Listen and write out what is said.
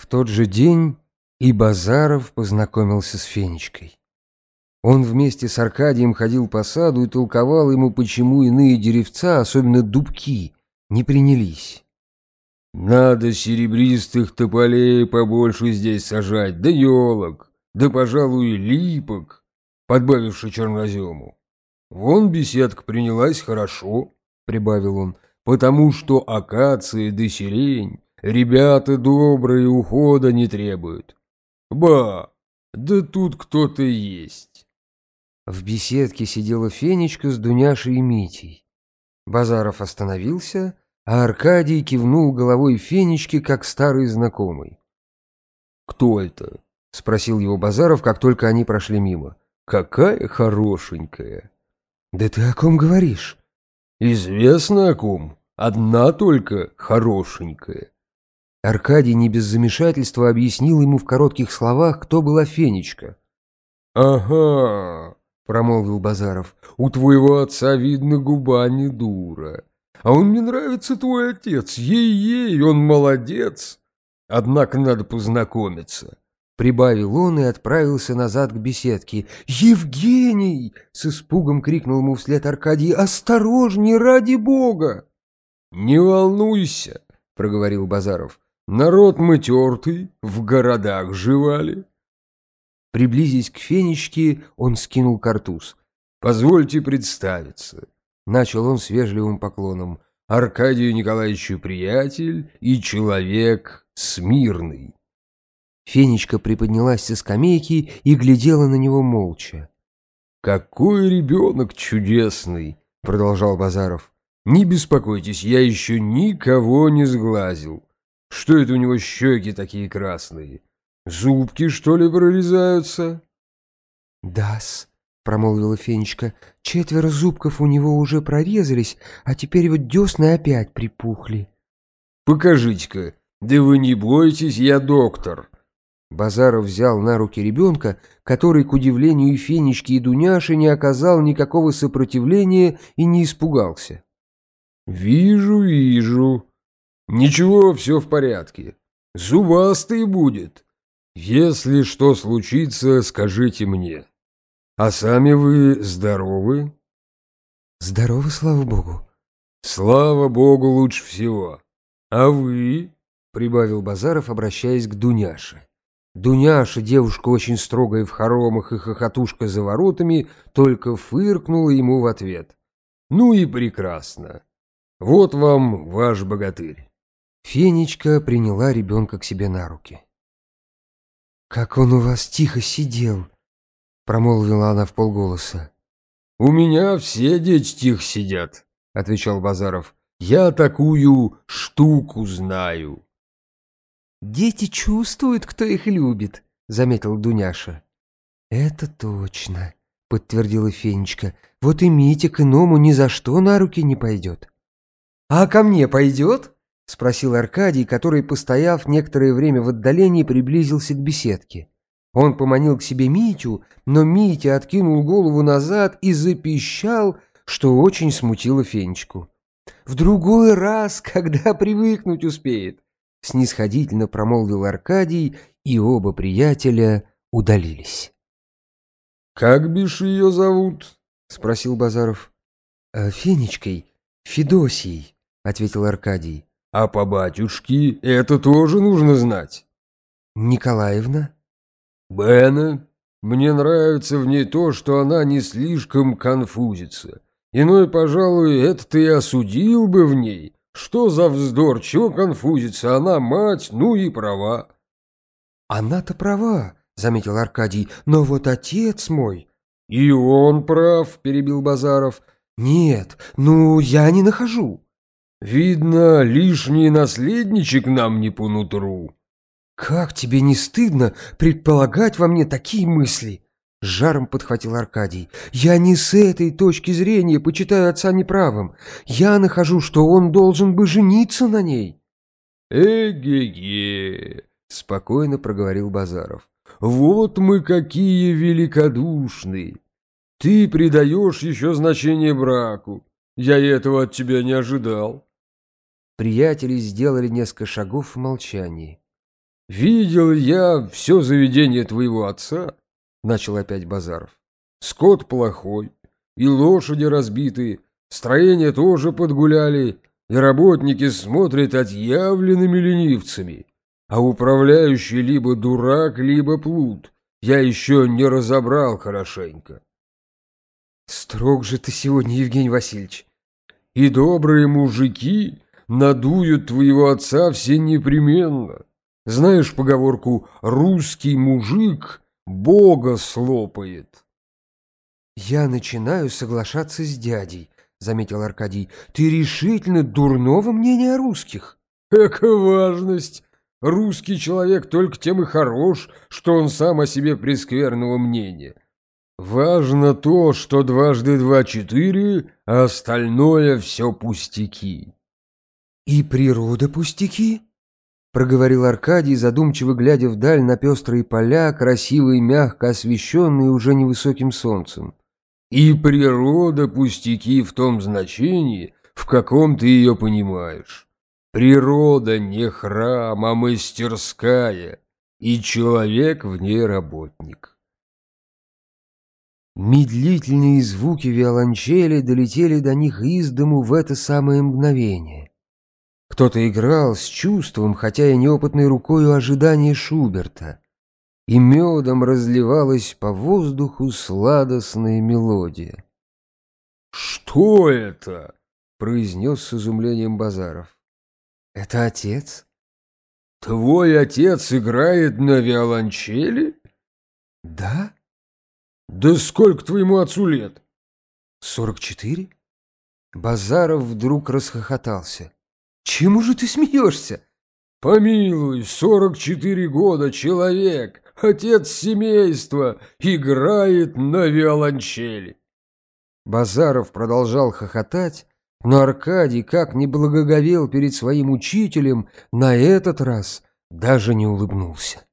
В тот же день и Базаров познакомился с Фенечкой. Он вместе с Аркадием ходил по саду и толковал ему, почему иные деревца, особенно дубки, не принялись. «Надо серебристых тополей побольше здесь сажать, да елок, да, пожалуй, липок», подбавивши чернозему. «Вон беседка принялась хорошо», — прибавил он, «потому что акация да сирень ребята добрые, ухода не требуют. Ба, да тут кто-то есть». В беседке сидела Фенечка с Дуняшей и Митей. Базаров остановился, а Аркадий кивнул головой Фенечке, как старый знакомый. «Кто это?» — спросил его Базаров, как только они прошли мимо. «Какая хорошенькая!» «Да ты о ком говоришь?» «Известно о ком. Одна только хорошенькая». Аркадий не без замешательства объяснил ему в коротких словах, кто была Фенечка. «Ага», — промолвил Базаров, — «у твоего отца, видно, губа не дура. А он мне нравится, твой отец, ей-ей, он молодец. Однако надо познакомиться». Прибавил он и отправился назад к беседке. «Евгений!» — с испугом крикнул ему вслед Аркадий. «Осторожней, ради бога!» «Не волнуйся», — проговорил Базаров. «Народ мы тертый, в городах живали». Приблизясь к Фенечке, он скинул картуз. «Позвольте представиться», — начал он с вежливым поклоном, — «Аркадию Николаевичу приятель и человек смирный». Фенечка приподнялась со скамейки и глядела на него молча. «Какой ребенок чудесный!» — продолжал Базаров. «Не беспокойтесь, я еще никого не сглазил. Что это у него щеки такие красные? Зубки, что ли, прорезаются?» «Да-с», — промолвила Фенечка, — «4 зубков у него уже прорезались, а теперь вот десны опять припухли». «Покажите-ка, да вы не бойтесь, я доктор». Базаров взял на руки ребенка, который, к удивлению и Фенечки, и Дуняши, не оказал никакого сопротивления и не испугался. «Вижу, вижу. Ничего, все в порядке. Зубастый будет. Если что случится, скажите мне. А сами вы здоровы?» «Здорово, слава богу». «Слава богу, лучше всего. А вы?» — прибавил Базаров, обращаясь к Дуняше. Дуняша, девушка очень строгая в хоромах и хохотушка за воротами, только фыркнула ему в ответ. «Ну и прекрасно. Вот вам ваш богатырь». Фенечка приняла ребенка к себе на руки. «Как он у вас тихо сидел!» — промолвила она вполголоса. «У меня все дети тихо сидят», — отвечал Базаров. «Я такую штуку знаю». «Дети чувствуют, кто их любит», — заметил Дуняша. «Это точно», — подтвердила Фенечка. «Вот и Митя к иному ни за что на руки не пойдет». «А ко мне пойдет?» — спросил Аркадий, который, постояв некоторое время в отдалении, приблизился к беседке. Он поманил к себе Митю, но Митя откинул голову назад и запищал, что очень смутило Фенечку. «В другой раз, когда привыкнуть успеет», — снисходительно промолвил Аркадий, и оба приятеля удалились. «Как бишь ее зовут?» — спросил Базаров. «Фенечкой, Федосией», — ответил Аркадий. «А по батюшке это тоже нужно знать». «Николаевна?» «Бена. Мне нравится в ней то, что она не слишком конфузится. Иной, пожалуй, это ты и осудил бы в ней. Что за вздор, чего конфузится, она мать, ну и права». «Она-то права», — заметил Аркадий, — «но вот отец мой...» «И он прав», — перебил Базаров. «Нет, ну, я не нахожу». «Видно, лишний наследничек нам не по нутру». «Как тебе не стыдно предполагать во мне такие мысли?» — с жаром подхватил Аркадий. «Я не с этой точки зрения почитаю отца неправым. Я нахожу, что он должен бы жениться на ней». «Эге-ге», — спокойно проговорил Базаров. «Вот мы какие великодушные! Ты придаешь еще значение браку. Я этого от тебя не ожидал». Приятели сделали несколько шагов в молчании. «Видел я все заведение твоего отца», — начал опять Базаров. «Скот плохой, и лошади разбитые, строения тоже подгуляли, и работники смотрят отъявленными ленивцами, а управляющий либо дурак, либо плут. Я еще не разобрал хорошенько». «Строг же ты сегодня, Евгений Васильевич». «И добрые мужики надуют твоего отца все непременно. Знаешь поговорку «русский мужик Бога слопает»?» «Я начинаю соглашаться с дядей», — заметил Аркадий. «Ты решительно дурного мнения о русских». «Эка важность! Русский человек только тем и хорош, что он сам о себе прескверного мнения. Важно то, что дважды два — 4, а остальное все пустяки». «И природа пустяки?» — проговорил Аркадий, задумчиво глядя вдаль на пестрые поля, красивые, мягко освещенные уже невысоким солнцем. «И природа пустяки в том значении, в каком ты ее понимаешь. Природа не храм, а мастерская, и человек в ней работник». Медлительные звуки виолончели долетели до них из дому в это самое мгновение. Кто-то играл с чувством, хотя и неопытной рукою, ожидание Шуберта, и медом разливалась по воздуху сладостная мелодия. «Что это?» — произнес с изумлением Базаров. «Это отец?» «Твой отец играет на виолончели?» «Да?» «Да сколько твоему отцу лет?» 44. Базаров вдруг расхохотался. «Чему же ты смеешься?» «Помилуй, 44 года человек, отец семейства, играет на виолончели». Базаров продолжал хохотать, но Аркадий, как ни благоговел перед своим учителем, на этот раз даже не улыбнулся.